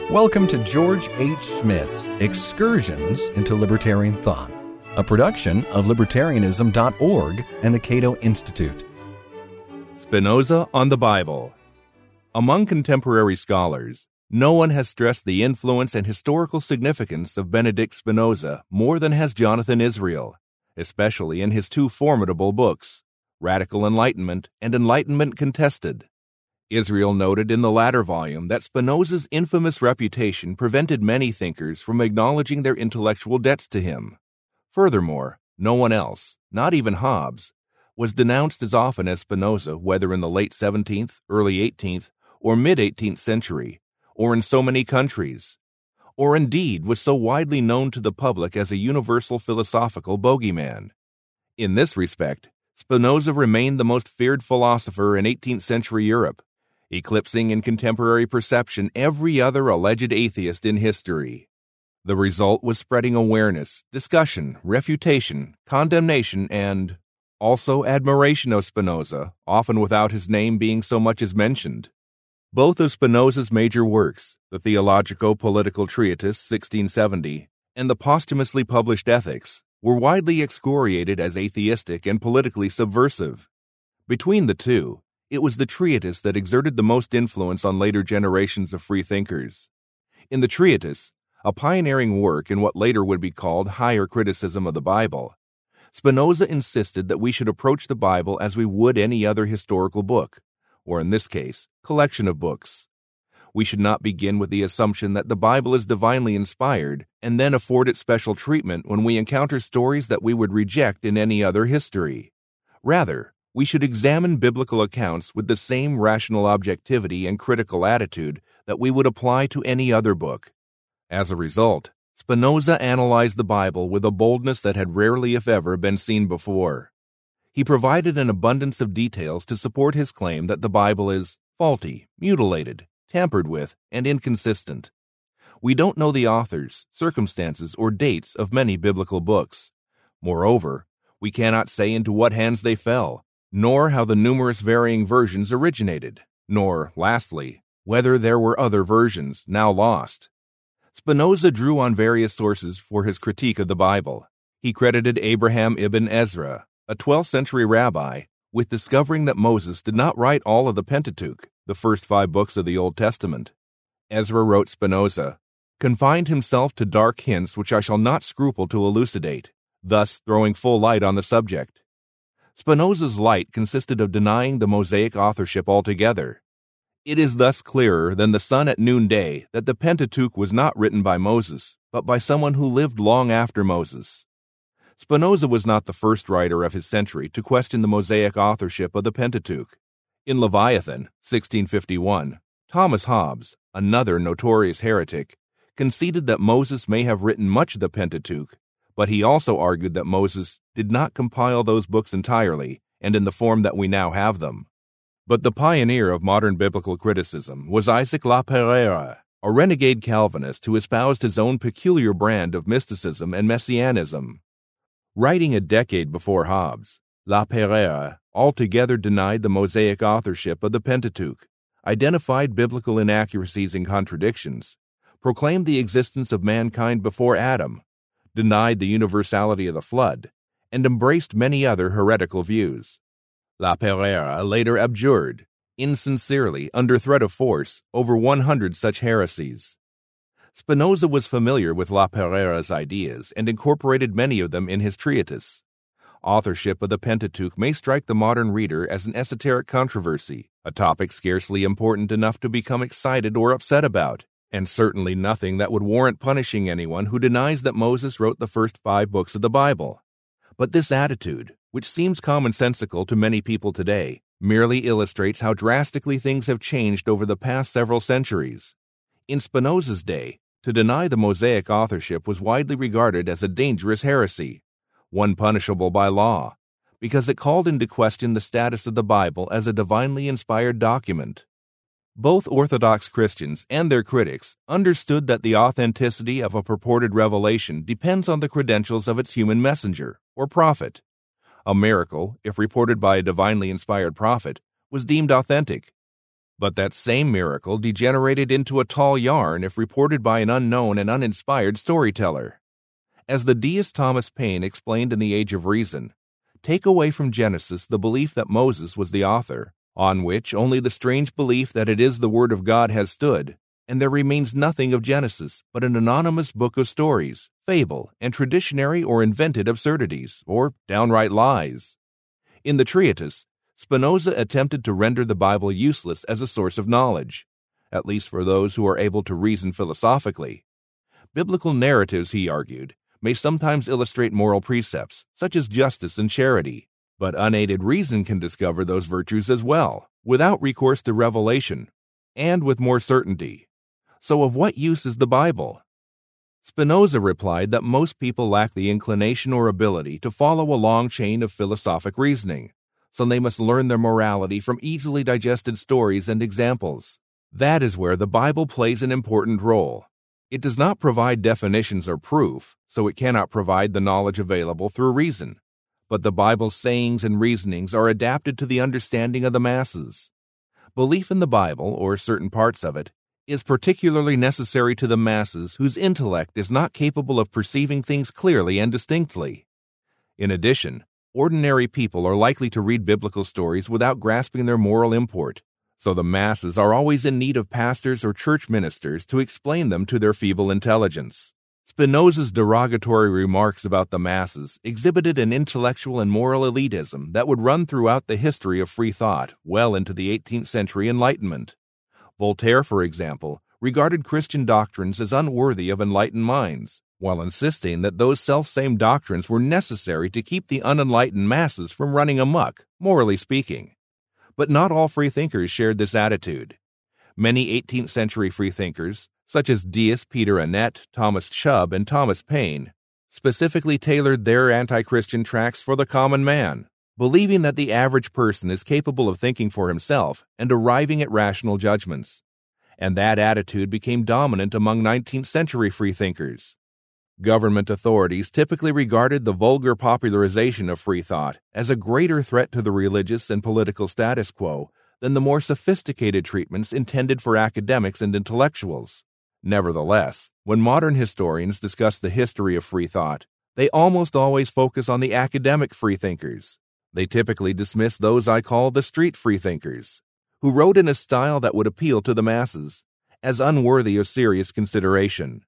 Welcome to George H. Smith's Excursions into Libertarian Thought, a production of Libertarianism.org and the Cato Institute. Spinoza on the Bible. Among contemporary scholars, no one has stressed the influence and historical significance of Benedict Spinoza more than has Jonathan Israel, especially in his two formidable books, Radical Enlightenment and Enlightenment Contested. Israel noted in the latter volume that Spinoza's infamous reputation prevented many thinkers from acknowledging their intellectual debts to him. Furthermore, no one else, not even Hobbes, was denounced as often as Spinoza, whether in the late 17th, early 18th, or mid-18th century, or in so many countries, or indeed was so widely known to the public as a universal philosophical bogeyman. In this respect, Spinoza remained the most feared philosopher in 18th century Europe, eclipsing in contemporary perception every other alleged atheist in history. The result was spreading awareness, discussion, refutation, condemnation, and also admiration of Spinoza, often without his name being so much as mentioned. Both of Spinoza's major works, the Theologico-Political Treatise 1670 and the posthumously published Ethics, were widely excoriated as atheistic and politically subversive. Between the two, it was the treatise that exerted the most influence on later generations of freethinkers. In the treatise, a pioneering work in what later would be called higher criticism of the Bible, Spinoza insisted that we should approach the Bible as we would any other historical book, or in this case, collection of books. We should not begin with the assumption that the Bible is divinely inspired and then afford it special treatment when we encounter stories that we would reject in any other history. Rather, we should examine biblical accounts with the same rational objectivity and critical attitude that we would apply to any other book. As a result, Spinoza analyzed the Bible with a boldness that had rarely, if ever, been seen before. He provided an abundance of details to support his claim that the Bible is faulty, mutilated, tampered with, and inconsistent. We don't know the authors, circumstances, or dates of many biblical books. Moreover, we cannot say into what hands they fell, nor how the numerous varying versions originated, nor, lastly, whether there were other versions now lost. Spinoza drew on various sources for his critique of the Bible. He credited Abraham ibn Ezra, a 12th century rabbi, with discovering that Moses did not write all of the Pentateuch, the first 5 books of the Old Testament. Ezra, wrote Spinoza, confined himself to dark hints which I shall not scruple to elucidate, thus throwing full light on the subject. Spinoza's light consisted of denying the Mosaic authorship altogether. It is thus clearer than the sun at noonday that the Pentateuch was not written by Moses, but by someone who lived long after Moses. Spinoza was not the first writer of his century to question the Mosaic authorship of the Pentateuch. In Leviathan, 1651, Thomas Hobbes, another notorious heretic, conceded that Moses may have written much of the Pentateuch, but he also argued that Moses did not compile those books entirely and in the form that we now have them. But the pioneer of modern biblical criticism was Isaac La Pereira, a renegade Calvinist who espoused his own peculiar brand of mysticism and messianism. Writing a decade before Hobbes, La Pereira altogether denied the Mosaic authorship of the Pentateuch, identified biblical inaccuracies and contradictions, proclaimed the existence of mankind before Adam, denied the universality of the flood, and embraced many other heretical views. La Pereira later abjured, insincerely, under threat of force, over 100 such heresies. Spinoza was familiar with La Pereira's ideas and incorporated many of them in his treatise. Authorship of the Pentateuch may strike the modern reader as an esoteric controversy, a topic scarcely important enough to become excited or upset about, and certainly nothing that would warrant punishing anyone who denies that Moses wrote the first 5 books of the Bible. But this attitude, which seems commonsensical to many people today, merely illustrates how drastically things have changed over the past several centuries. In Spinoza's day, to deny the Mosaic authorship was widely regarded as a dangerous heresy, one punishable by law, because it called into question the status of the Bible as a divinely inspired document. Both Orthodox Christians and their critics understood that the authenticity of a purported revelation depends on the credentials of its human messenger, or prophet. A miracle, if reported by a divinely inspired prophet, was deemed authentic. But that same miracle degenerated into a tall yarn if reported by an unknown and uninspired storyteller. As the deist Thomas Paine explained in The Age of Reason, take away from Genesis the belief that Moses was the author, on which only the strange belief that it is the Word of God has stood, and there remains nothing of Genesis but an anonymous book of stories, fable, and traditionary or invented absurdities, or downright lies. In the treatise, Spinoza attempted to render the Bible useless as a source of knowledge, at least for those who are able to reason philosophically. Biblical narratives, he argued, may sometimes illustrate moral precepts, such as justice and charity, but unaided reason can discover those virtues as well, without recourse to revelation, and with more certainty. So of what use is the Bible? Spinoza replied that most people lack the inclination or ability to follow a long chain of philosophic reasoning, so they must learn their morality from easily digested stories and examples. That is where the Bible plays an important role. It does not provide definitions or proof, so it cannot provide the knowledge available through reason. But the Bible's sayings and reasonings are adapted to the understanding of the masses. Belief in the Bible, or certain parts of it, is particularly necessary to the masses whose intellect is not capable of perceiving things clearly and distinctly. In addition, ordinary people are likely to read biblical stories without grasping their moral import, so the masses are always in need of pastors or church ministers to explain them to their feeble intelligence. Spinoza's derogatory remarks about the masses exhibited an intellectual and moral elitism that would run throughout the history of free thought well into the 18th century Enlightenment. Voltaire, for example, regarded Christian doctrines as unworthy of enlightened minds, while insisting that those self-same doctrines were necessary to keep the unenlightened masses from running amok, morally speaking. But not all freethinkers shared this attitude. Many 18th century freethinkers, such as deist Peter Annett, Thomas Chubb, and Thomas Paine, specifically tailored their anti-Christian tracts for the common man, believing that the average person is capable of thinking for himself and arriving at rational judgments. And that attitude became dominant among 19th century freethinkers. Government authorities typically regarded the vulgar popularization of free thought as a greater threat to the religious and political status quo than the more sophisticated treatments intended for academics and intellectuals. Nevertheless, when modern historians discuss the history of free thought, they almost always focus on the academic freethinkers. They typically dismiss those I call the street freethinkers, who wrote in a style that would appeal to the masses, as unworthy of serious consideration.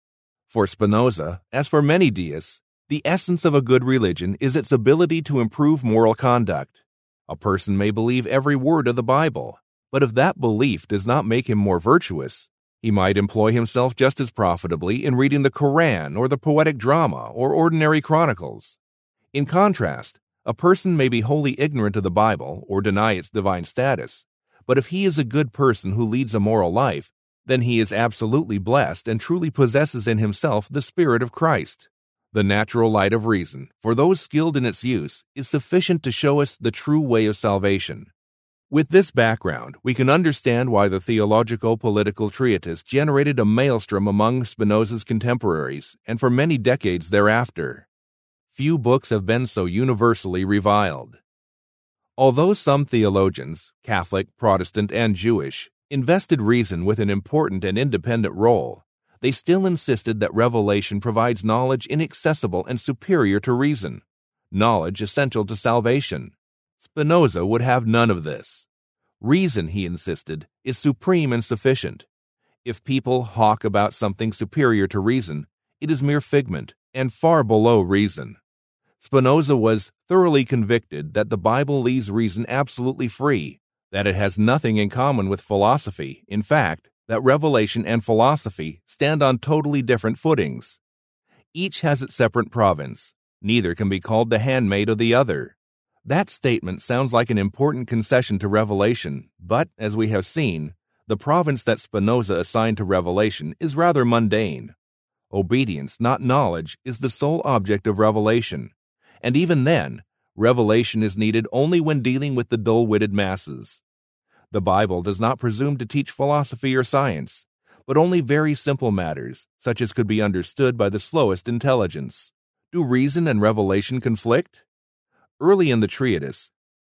For Spinoza, as for many deists, the essence of a good religion is its ability to improve moral conduct. A person may believe every word of the Bible, but if that belief does not make him more virtuous, he might employ himself just as profitably in reading the Koran or the poetic drama or ordinary chronicles. In contrast, a person may be wholly ignorant of the Bible or deny its divine status, but if he is a good person who leads a moral life, then he is absolutely blessed and truly possesses in himself the Spirit of Christ. The natural light of reason, for those skilled in its use, is sufficient to show us the true way of salvation. With this background, we can understand why the theologico-political treatise generated a maelstrom among Spinoza's contemporaries and for many decades thereafter. Few books have been so universally reviled. Although some theologians, Catholic, Protestant, and Jewish, invested reason with an important and independent role, they still insisted that revelation provides knowledge inaccessible and superior to reason, knowledge essential to salvation. Spinoza would have none of this. Reason, he insisted, is supreme and sufficient. If people hawk about something superior to reason, it is mere figment and far below reason. Spinoza was thoroughly convicted that the Bible leaves reason absolutely free, that it has nothing in common with philosophy, in fact, that revelation and philosophy stand on totally different footings. Each has its separate province. Neither can be called the handmaid of the other. That statement sounds like an important concession to revelation, but, as we have seen, the province that Spinoza assigned to revelation is rather mundane. Obedience, not knowledge, is the sole object of revelation, and even then, revelation is needed only when dealing with the dull-witted masses. The Bible does not presume to teach philosophy or science, but only very simple matters, such as could be understood by the slowest intelligence. Do reason and revelation conflict? Early in the treatise,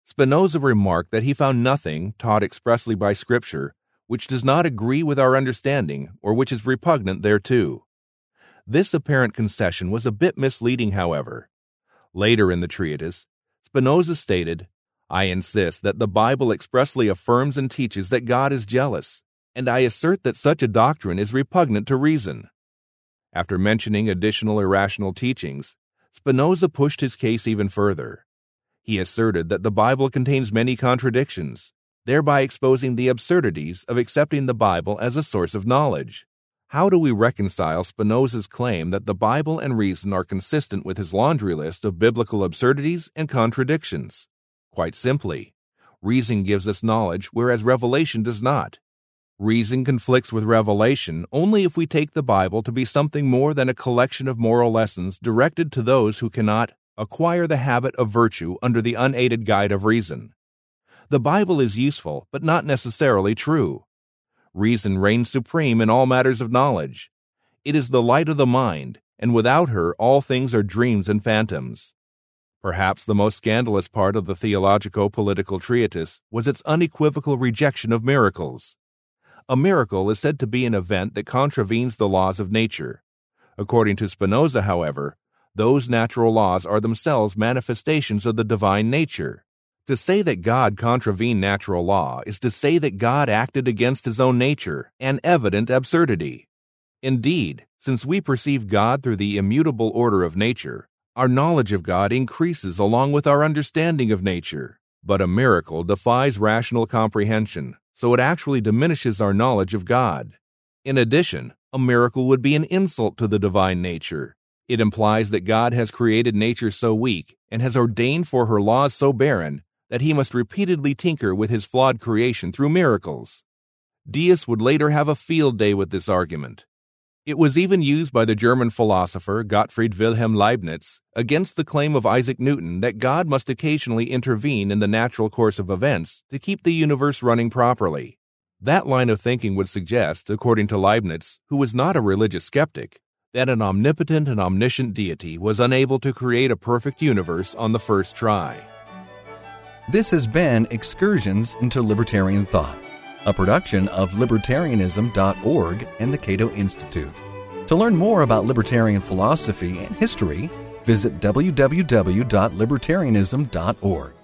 Spinoza remarked that he found nothing taught expressly by Scripture which does not agree with our understanding or which is repugnant thereto. This apparent concession was a bit misleading, however. Later in the treatise, Spinoza stated, "I insist that the Bible expressly affirms and teaches that God is jealous, and I assert that such a doctrine is repugnant to reason." After mentioning additional irrational teachings, Spinoza pushed his case even further. He asserted that the Bible contains many contradictions, thereby exposing the absurdities of accepting the Bible as a source of knowledge. How do we reconcile Spinoza's claim that the Bible and reason are consistent with his laundry list of biblical absurdities and contradictions? Quite simply, reason gives us knowledge, whereas revelation does not. Reason conflicts with revelation only if we take the Bible to be something more than a collection of moral lessons directed to those who cannot acquire the habit of virtue under the unaided guide of reason. The Bible is useful, but not necessarily true. Reason reigns supreme in all matters of knowledge. It is the light of the mind, and without her all things are dreams and phantoms. Perhaps the most scandalous part of the theologico-political treatise was its unequivocal rejection of miracles. A miracle is said to be an event that contravenes the laws of nature. According to Spinoza, however, those natural laws are themselves manifestations of the divine nature. To say that God contravened natural law is to say that God acted against his own nature, an evident absurdity. Indeed, since we perceive God through the immutable order of nature, our knowledge of God increases along with our understanding of nature. But a miracle defies rational comprehension, so it actually diminishes our knowledge of God. In addition, a miracle would be an insult to the divine nature. It implies that God has created nature so weak and has ordained for her laws so barren that he must repeatedly tinker with his flawed creation through miracles. Deists would later have a field day with this argument. It was even used by the German philosopher Gottfried Wilhelm Leibniz against the claim of Isaac Newton that God must occasionally intervene in the natural course of events to keep the universe running properly. That line of thinking would suggest, according to Leibniz, who was not a religious skeptic, that an omnipotent and omniscient deity was unable to create a perfect universe on the first try. This has been Excursions into Libertarian Thought, a production of Libertarianism.org and the Cato Institute. To learn more about libertarian philosophy and history, visit www.libertarianism.org.